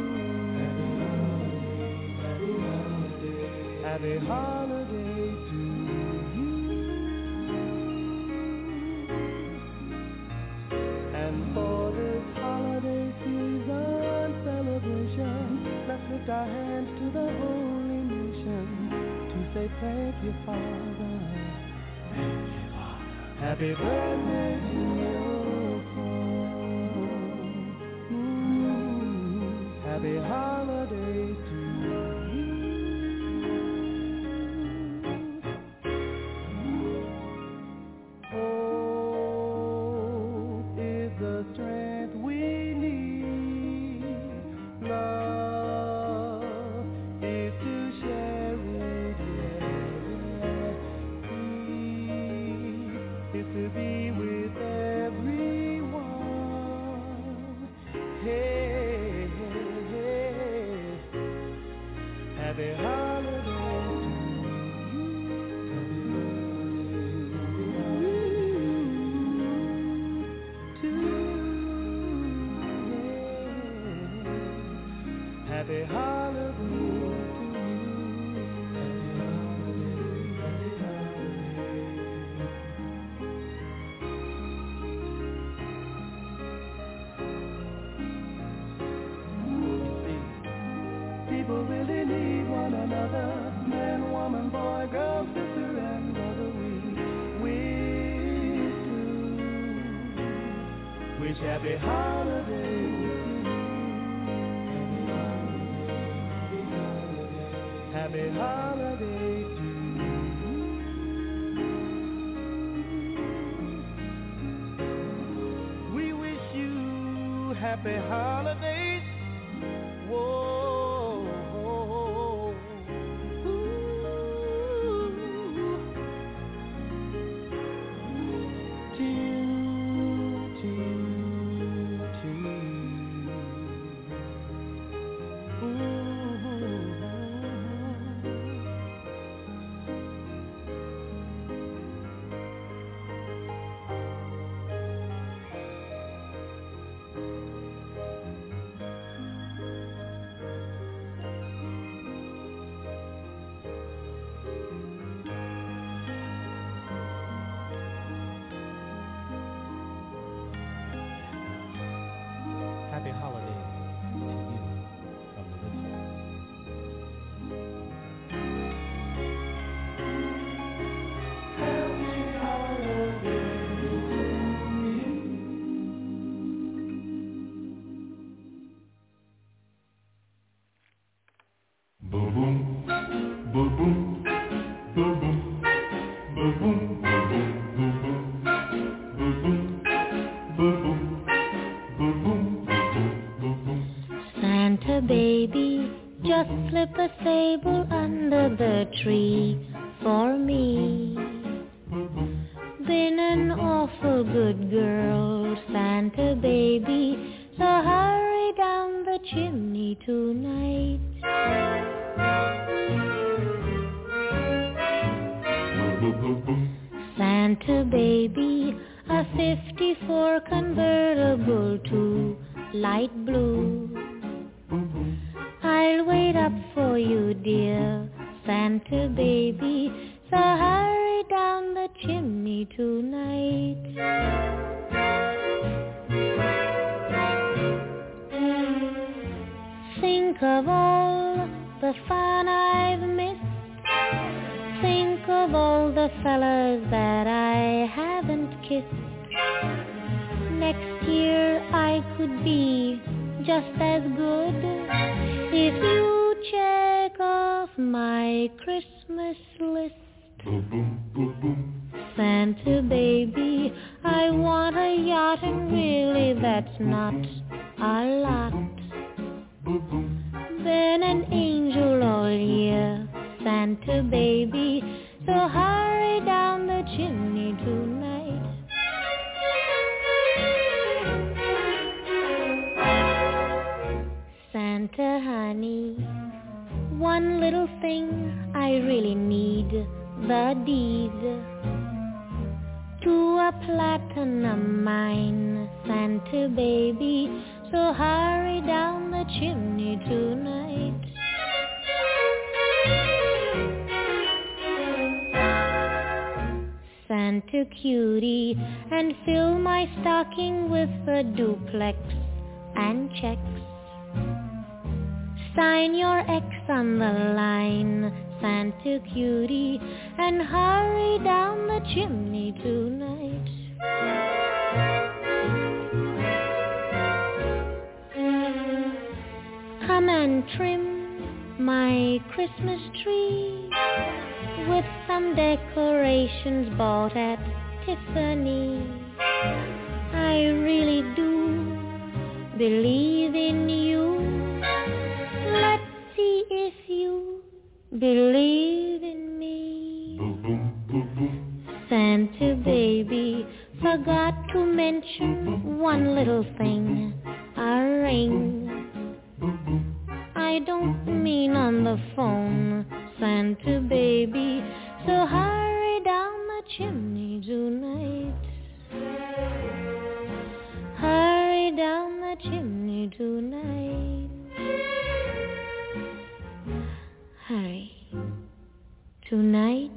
Happy holidays to you. And for this holiday season celebration, let's lift our hands to the holy nation to say thank you, Father. Thank you, Father. Happy birthday to you. Happy holidays to you. Hope is the strength we need. Love is to share it, peace is to be with everyone. Hey. Happy holidays to you. Happy holidays to you. People really need one another, man, woman, boy, girl, sister, and brother. We wish happy holidays to you. Happy holidays to you. We wish you happy holidays. Whoa. Happy holidays to you from the listener. Happy holidays to you. Boom boom, boom boom, boom boom, boom boom, boom boom, boom boom, boom boom. Santa baby, just slip a sable under the tree for me. Been an awful good girl, Santa baby, so hurry down the chimney tonight. Santa baby, a 54 convertible to light blue. I'll wait up for you, dear Santa baby, so hurry down the chimney tonight. tonight. Think of all the fun I've missed. Think of all the fellas that I haven't kissed. Next year I could be just as good if you check off my Christmas list. Santa baby, I want a yacht, and really that's not a lot. Been an angel all year, Santa baby, so hurry down the chimney tonight. Santa honey, one little thing I really need, the deed to a platinum mine, Santa baby, so hurry down the chimney tonight. Santa cutie, and fill my stocking with a duplex and checks. Sign your X on the line, Santa cutie, and hurry down the chimney tonight. Come and trim my Christmas tree with some decorations bought at Tiffany. I really do believe in you. Let's see if you believe in me. Santa baby, forgot to mention one little thing, a ring. I don't mean on the phone, Santa baby, so hurry down the chimney tonight. Hurry down the chimney tonight. Hurry. Tonight.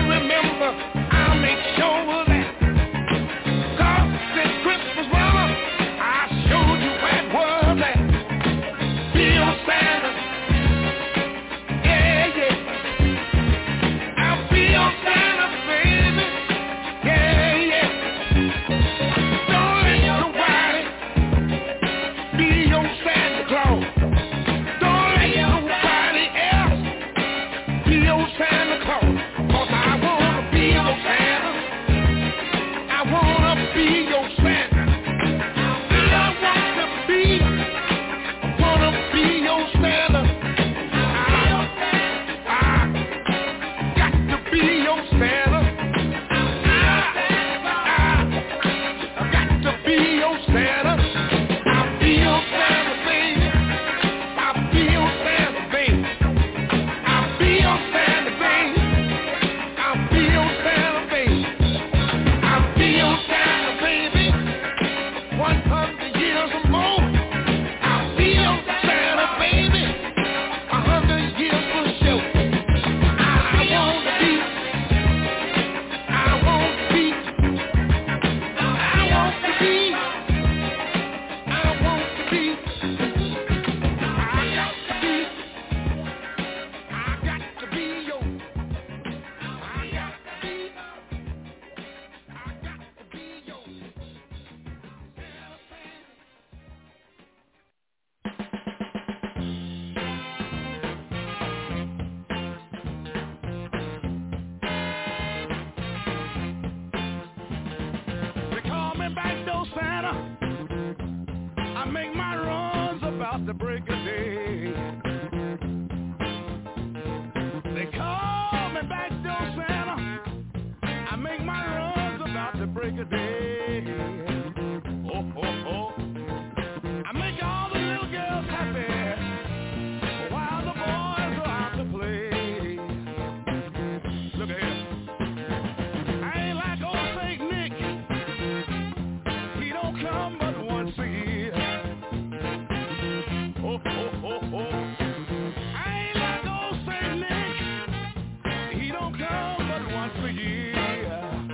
I'll make sure of that. 'Cause this Christmas weather about the break of day. They call me backdoor Santa. I make my runs about the break of day. Oh, oh, oh. I make all the little girls happy while the boys are out to play. Look at here. I ain't like old St. Nick. He don't come but once a year. Oh, oh, oh, oh. I ain't like old St. Nick. He don't come but once a year.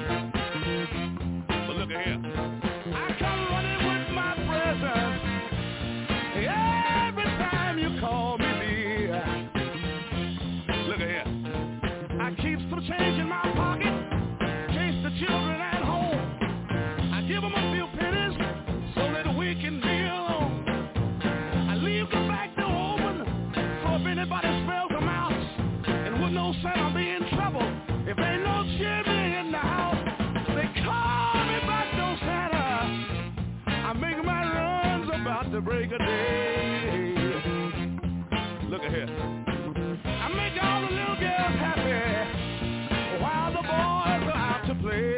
But look at here. I come running with my presents every time you call me dear. Look at here. I keep some change in my pocket in case the children at home. I give them a few pennies so that we can be alone. I leave the back door open so if anybody smells a mouse and would know Santa be in trouble if ain't no chimney in the house. They call me back door Santa. I make my runs about the break of day. Look at here. I make all the little girls happy while the boys are out to play.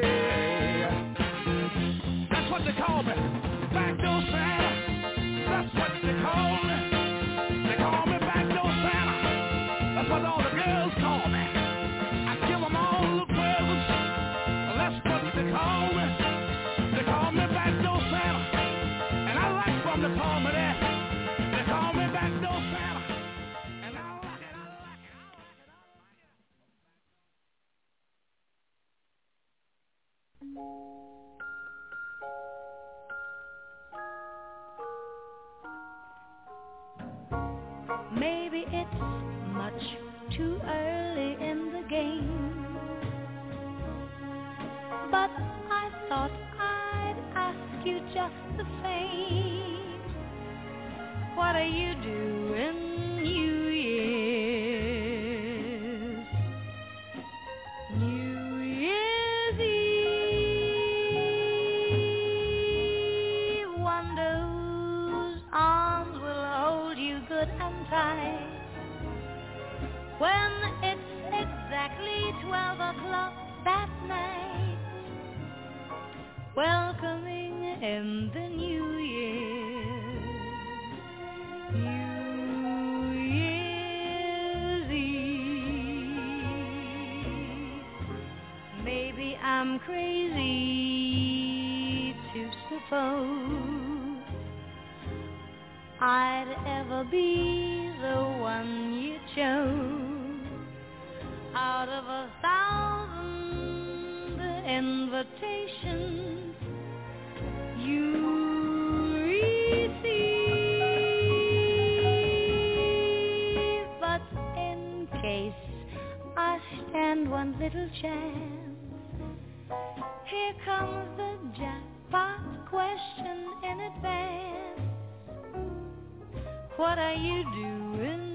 That's what they call me, backdoor Santa. That's what they call me. They call me backdoor Santa. That's what all the girls call me. I give them all the presents. That's what they call me. They call me backdoor Santa. And I like from the call me that. They call me backdoor Santa. And I like it, I like it, I like it, I like it. Maybe it's much too early in the game, but I thought I'd ask you just the same. What are you doing New Year's? New Year's Eve. Wonder whose arms will hold you good and tight when it's exactly 12 o'clock that night, welcoming in the new year. New Year's Eve. Maybe I'm crazy to suppose I'd ever be the one you chose out of 1,000 invitations you receive. But in case I stand one little chance, here comes the jackpot question in advance. What are you doing